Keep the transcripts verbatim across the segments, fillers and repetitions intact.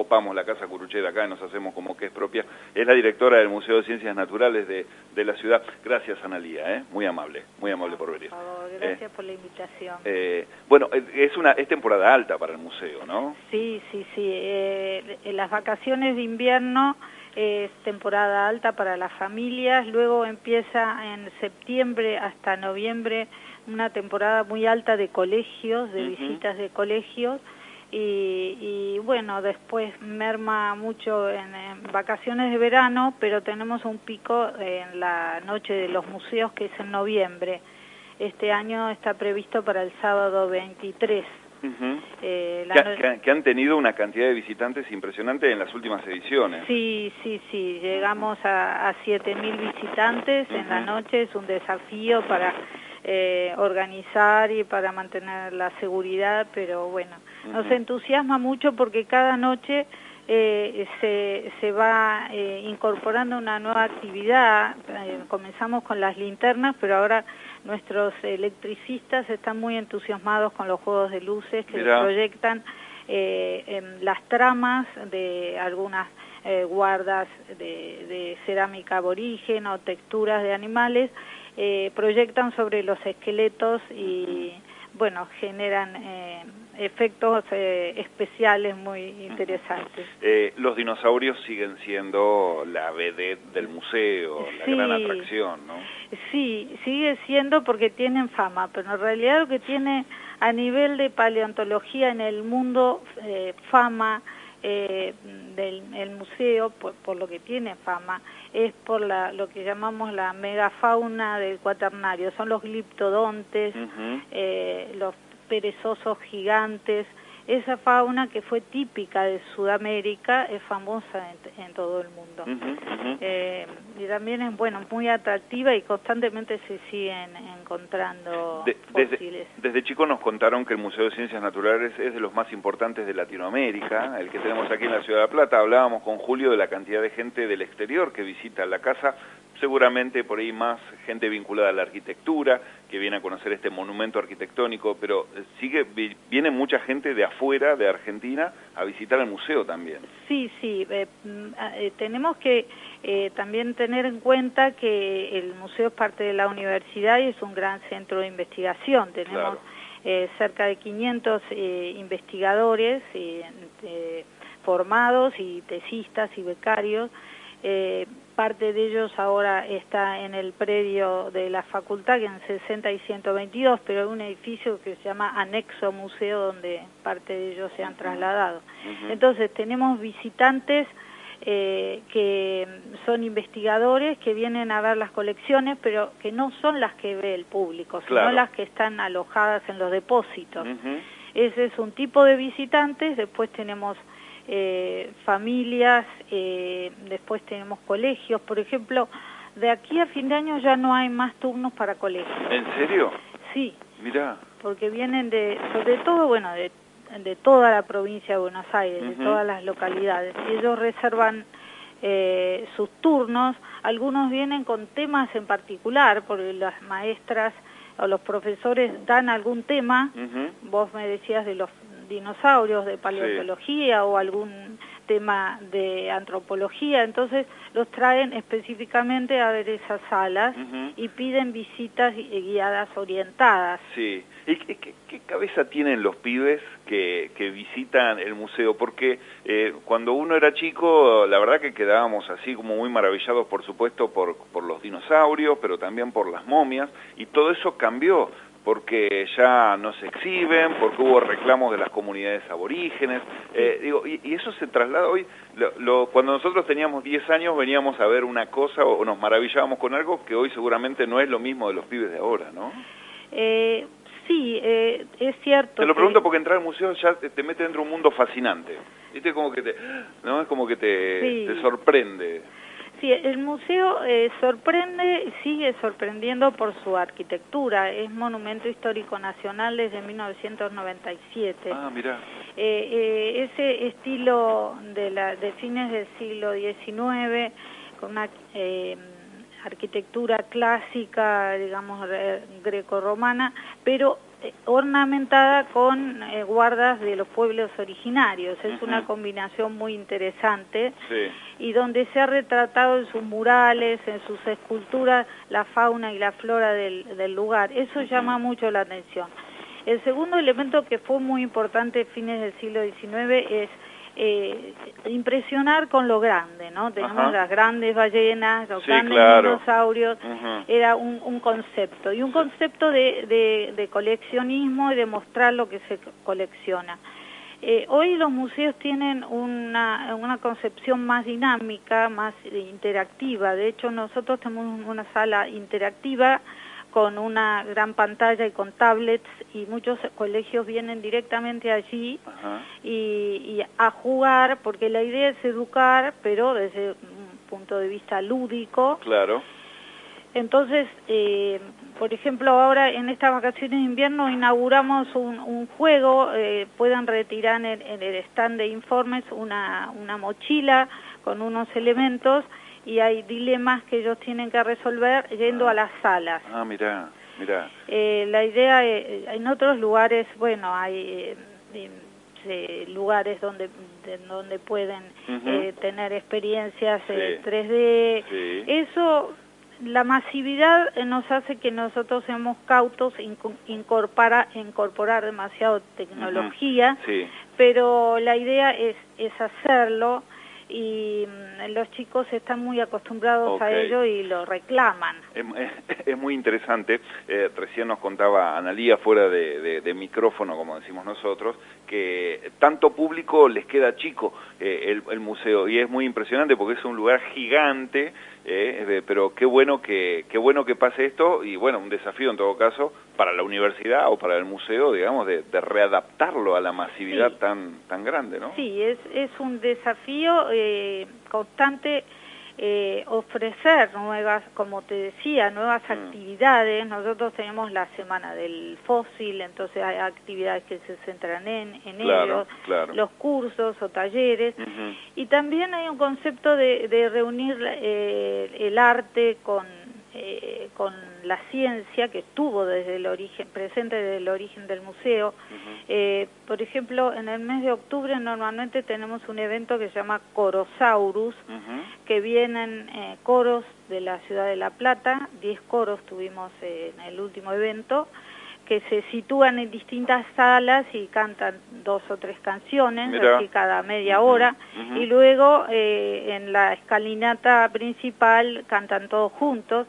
copamos la Casa Curuchet acá y nos hacemos como que es propia, es la directora del Museo de Ciencias Naturales de, de la ciudad. Gracias, Analía, ¿eh? Muy amable, muy amable por venir. Por favor, gracias eh, por la invitación. Eh, bueno, es una es temporada alta para el museo, ¿no? Sí, sí, sí. Eh, en las vacaciones de invierno es temporada alta para las familias, luego empieza en septiembre hasta noviembre una temporada muy alta de colegios, de uh-huh. visitas de colegios, y, y bueno, después merma mucho en, en vacaciones de verano, pero tenemos un pico en la noche de los museos que es en noviembre. Este año está previsto para el sábado veintitrés. Uh-huh. eh, la que, no... que, que han tenido una cantidad de visitantes impresionante en las últimas ediciones. Sí, sí, sí, llegamos a, a siete mil visitantes uh-huh. en la noche, es un desafío para eh, organizar y para mantener la seguridad, pero bueno, uh-huh. nos entusiasma mucho porque cada noche eh, se, se va eh, incorporando una nueva actividad. Eh, comenzamos con las linternas, pero ahora nuestros electricistas están muy entusiasmados con los juegos de luces que Mirá. proyectan eh, en las tramas de algunas eh, guardas de, de cerámica aborigen o texturas de animales, eh, proyectan sobre los esqueletos y, bueno, generan eh, efectos eh, especiales muy interesantes. Eh, los dinosaurios siguen siendo la vedette del museo, la sí, gran atracción, ¿no? Sí, sigue siendo porque tienen fama, pero en realidad lo que tiene a nivel de paleontología en el mundo eh, fama eh, del el museo, por, por lo que tiene fama, es por la, lo que llamamos la megafauna del Cuaternario, son los gliptodontes, uh-huh. eh, los perezosos gigantes. Esa fauna que fue típica de Sudamérica es famosa en, en todo el mundo. Uh-huh, uh-huh. Eh, y también es, bueno, muy atractiva y constantemente se siguen encontrando de, fósiles. Desde, desde chico nos contaron que el Museo de Ciencias Naturales es de los más importantes de Latinoamérica, el que tenemos aquí en la Ciudad de La Plata. Hablábamos con Julio de la cantidad de gente del exterior que visita la casa, seguramente por ahí más gente vinculada a la arquitectura, que viene a conocer este monumento arquitectónico, pero sigue viene mucha gente de afuera, de Argentina, a visitar el museo también. Sí, sí, eh, eh, tenemos que eh, también tener en cuenta que el museo es parte de la universidad y es un gran centro de investigación. Tenemos claro. eh, cerca de quinientos eh, investigadores eh, eh, formados y tesistas y becarios. Eh, parte de ellos ahora está en el predio de la facultad, que en sesenta y ciento veintidós, pero hay un edificio que se llama Anexo Museo, donde parte de ellos se han trasladado. Uh-huh. Entonces tenemos visitantes eh, que son investigadores, que vienen a ver las colecciones, pero que no son las que ve el público, claro. sino las que están alojadas en los depósitos. Uh-huh. Ese es un tipo de visitantes. Después tenemos Eh, familias, eh, después tenemos colegios, por ejemplo, de aquí a fin de año ya no hay más turnos para colegios. ¿En serio? Sí. Mirá. Porque vienen de, sobre todo, bueno, de, de toda la provincia de Buenos Aires, uh-huh. de todas las localidades, y ellos reservan eh, sus turnos. Algunos vienen con temas en particular, porque las maestras o los profesores dan algún tema. Uh-huh. Vos me decías de los dinosaurios, de paleontología, sí. o algún tema de antropología, entonces los traen específicamente a ver esas salas uh-huh. y piden visitas guiadas orientadas. Sí. ¿Y qué, qué, qué cabeza tienen los pibes que, que visitan el museo? Porque eh, cuando uno era chico, la verdad que quedábamos así como muy maravillados, por supuesto, por, por los dinosaurios, pero también por las momias, y todo eso cambió, porque ya no se exhiben, porque hubo reclamos de las comunidades aborígenes, eh, digo, y, y eso se traslada hoy, lo, lo, cuando nosotros teníamos diez años veníamos a ver una cosa o nos maravillábamos con algo que hoy seguramente no es lo mismo de los pibes de ahora, ¿no? Eh, sí, eh, es cierto. Te lo que... pregunto porque entrar al museo ya te, te mete dentro de un mundo fascinante, ¿viste? Como que te, ¿no? Es como que te, sí. te sorprende. Sí, el museo eh, sorprende, sigue sorprendiendo por su arquitectura. Es monumento histórico nacional desde mil novecientos noventa y siete. Ah, mirá. Eh, eh, ese estilo de, la, de fines del siglo diecinueve, con una eh, arquitectura clásica, digamos, grecorromana, pero ornamentada con eh, guardas de los pueblos originarios. Es Uh-huh. una combinación muy interesante, sí. y donde se ha retratado en sus murales, en sus esculturas, la fauna y la flora del, del lugar. Eso uh-huh. llama mucho la atención. El segundo elemento que fue muy importante a fines del siglo diecinueve es Eh, impresionar con lo grande, ¿no? Tenemos Ajá. las grandes ballenas, los sí, grandes claro. dinosaurios, uh-huh. era un, un concepto, y un concepto de, de, de coleccionismo y de mostrar lo que se colecciona. Eh, hoy los museos tienen una, una concepción más dinámica, más interactiva. De hecho, nosotros tenemos una sala interactiva con una gran pantalla y con tablets, y muchos colegios vienen directamente allí y, y a jugar, porque la idea es educar, pero desde un punto de vista lúdico. Claro. Entonces, eh, por ejemplo, ahora en estas vacaciones de invierno inauguramos un, un juego, eh, pueden retirar en el, en el stand de informes una, una mochila con unos elementos, y hay dilemas que ellos tienen que resolver yendo ah. a las salas. Ah, mirá, mirá. Eh, la idea, eh, en otros lugares, bueno, hay eh, eh, lugares donde de, donde pueden uh-huh. eh, tener experiencias sí. eh, tres D. Sí. Eso, la masividad nos hace que nosotros seamos cautos, incorpora, incorporar demasiado tecnología, uh-huh. sí. pero la idea es, es hacerlo, y los chicos están muy acostumbrados okay. a ello y lo reclaman. Es, es, es muy interesante. Eh, recién nos contaba Analía fuera de, de, de micrófono, como decimos nosotros, que tanto público les queda chico eh, el, el museo, y es muy impresionante porque es un lugar gigante, eh, pero qué bueno que qué bueno que pase esto, y bueno, un desafío en todo caso para la universidad o para el museo, digamos, de, de readaptarlo a la masividad sí. tan tan grande, ¿no? Sí, es, es un desafío eh, constante, eh, ofrecer nuevas, como te decía, nuevas mm. actividades. Nosotros tenemos la Semana del Fósil, entonces hay actividades que se centran en, en claro, ellos, claro. los cursos o talleres, uh-huh. y también hay un concepto de, de reunir eh, el arte con Eh, con la ciencia, que estuvo desde el origen, presente desde el origen del museo. Uh-huh. eh, por ejemplo, en el mes de octubre normalmente tenemos un evento que se llama Corosaurus, uh-huh. que vienen eh, coros de la ciudad de La Plata, diez coros tuvimos eh, en el último evento, que se sitúan en distintas salas y cantan dos o tres canciones, Mira. así cada media uh-huh. hora, uh-huh. y luego eh, en la escalinata principal cantan todos juntos.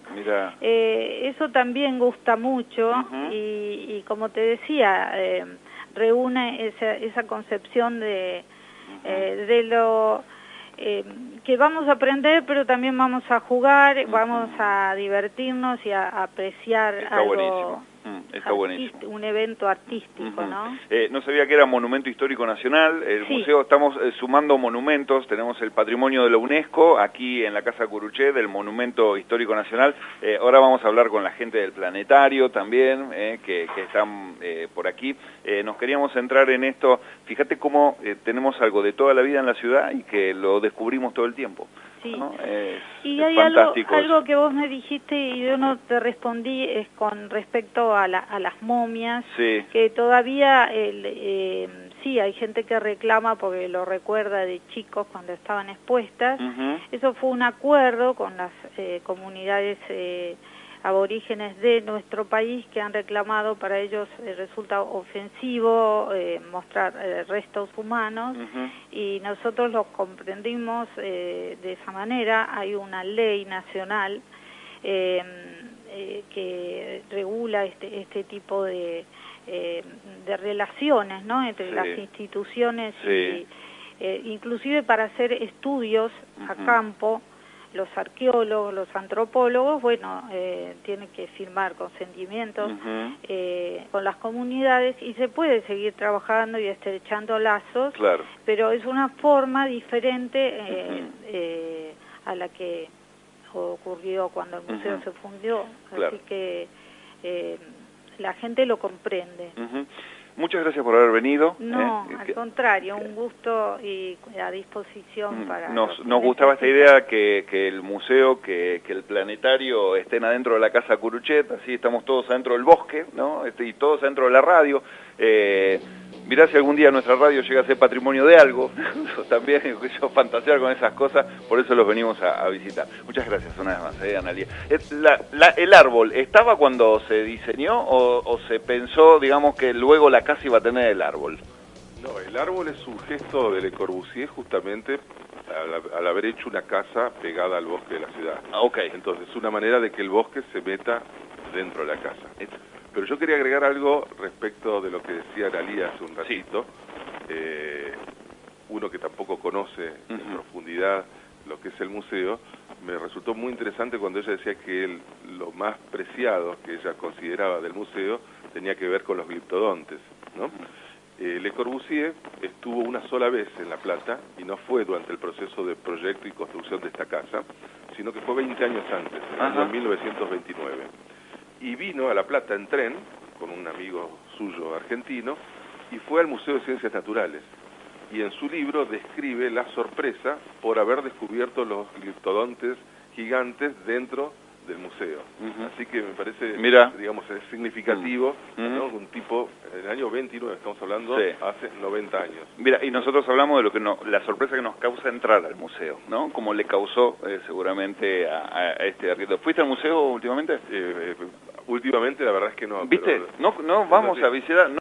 Eh, eso también gusta mucho, uh-huh. y, y como te decía, eh, reúne esa, esa concepción de, uh-huh. eh, de lo eh, que vamos a aprender, pero también vamos a jugar, uh-huh. vamos a divertirnos y a, a apreciar Está algo. Buenísimo. Está buenísimo. Un evento artístico, uh-huh. ¿no? Eh, no sabía que era Monumento Histórico Nacional. El sí. museo, estamos eh, sumando monumentos. Tenemos el patrimonio de la UNESCO aquí en la Casa Curuché del Monumento Histórico Nacional. Eh, ahora vamos a hablar con la gente del planetario también, eh, que, que están eh, por aquí. Eh, nos queríamos centrar en esto. Fíjate cómo eh, tenemos algo de toda la vida en la ciudad y que lo descubrimos todo el tiempo. Sí. ¿no? Es, y es hay algo, algo que vos me dijiste y yo no te respondí, es con respecto a, la, a las momias, sí. que todavía el, eh, sí hay gente que reclama porque lo recuerda de chicos cuando estaban expuestas. Uh-huh. Eso fue un acuerdo con las eh, comunidades eh, aborígenes de nuestro país, que han reclamado, para ellos eh, resulta ofensivo eh, mostrar eh, restos humanos, uh-huh. y nosotros los comprendimos eh, de esa manera. Hay una ley nacional eh, eh, que regula este, este tipo de, eh, de relaciones, ¿no?, entre sí. las instituciones, sí. y eh, inclusive para hacer estudios uh-huh. a campo. Los arqueólogos, los antropólogos, bueno, eh, tienen que firmar consentimientos uh-huh. eh, con las comunidades, y se puede seguir trabajando y estrechando lazos, claro. pero es una forma diferente eh, uh-huh. eh, a la que ocurrió cuando el museo uh-huh. se fundió, claro. así que eh, la gente lo comprende. Uh-huh. muchas gracias por haber venido. No, ¿eh? al contrario, un gusto y a disposición para... Nos, nos gustaba esta idea que, que el museo, que, que el planetario estén adentro de la Casa Curuchet, así estamos todos adentro del bosque, ¿no? Este, y todos adentro de la radio. Eh, mirá si algún día nuestra radio llega a ser patrimonio de algo, también yo fantasear con esas cosas, por eso los venimos a, a visitar. Muchas gracias una vez más, eh, Analía. La, la, ¿El árbol estaba cuando se diseñó o, o se pensó, digamos, que luego la casa iba a tener el árbol? No, el árbol es un gesto de Le Corbusier justamente al, al haber hecho una casa pegada al bosque de la ciudad. Ah, ok. Entonces, es una manera de que el bosque se meta dentro de la casa. Pero yo quería agregar algo respecto de lo que decía Analía hace un ratito. Sí. Eh, uno que tampoco conoce uh-huh. en profundidad lo que es el museo, me resultó muy interesante cuando ella decía que el, lo más preciado que ella consideraba del museo tenía que ver con los gliptodontes, ¿no? Uh-huh. Eh, Le Corbusier estuvo una sola vez en La Plata y no fue durante el proceso de proyecto y construcción de esta casa, sino que fue veinte años antes, en el año mil novecientos veintinueve. Y vino a La Plata en tren con un amigo suyo argentino y fue al Museo de Ciencias Naturales. Y en su libro describe la sorpresa por haber descubierto los gliptodontes gigantes dentro del museo. Uh-huh. Así que me parece, Mira. digamos, es significativo, uh-huh. ¿no? Un tipo, en el año veintinueve, estamos hablando, sí. hace noventa años. Mira, y nosotros hablamos de lo que no, la sorpresa que nos causa entrar al museo, ¿no? Como le causó eh, seguramente a, a este arquitecto. ¿Fuiste al museo últimamente? Eh, eh, últimamente la verdad es que no. ¿Viste? Pero, no, no vamos a visitar... No.